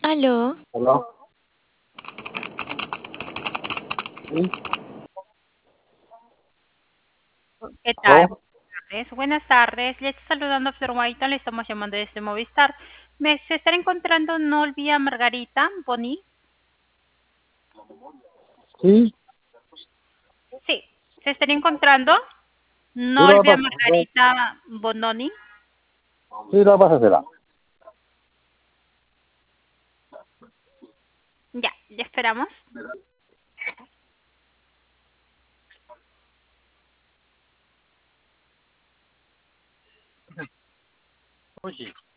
Aló, ¿Aló? ¿Sí? ¿Qué tal? ¿Aló? Buenas tardes. Le estoy saludando a Flor Guaita, le estamos llamando desde Movistar. Se estará encontrando Nolvia Margarita Boni. ¿Sí? Sí, se estaría encontrando Sí, lo Nolvia pasa. Margarita Bononi. Sí, lo pasa, será. Ya, le esperamos. Oye.